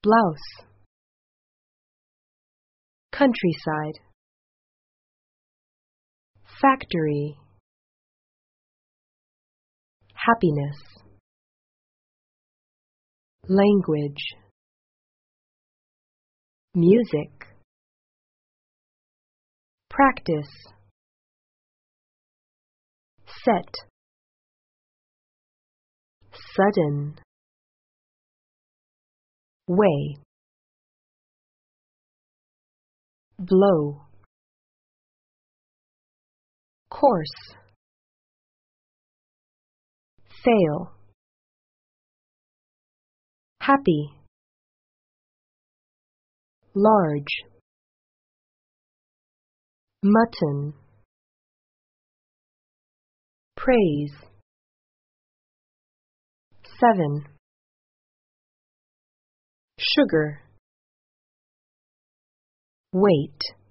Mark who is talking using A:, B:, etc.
A: blouse, countryside, factory, happiness, language, music, practice, set, sudden, way, blow, course, fail, happy, large, mutton, praise, 7, sugar, weight.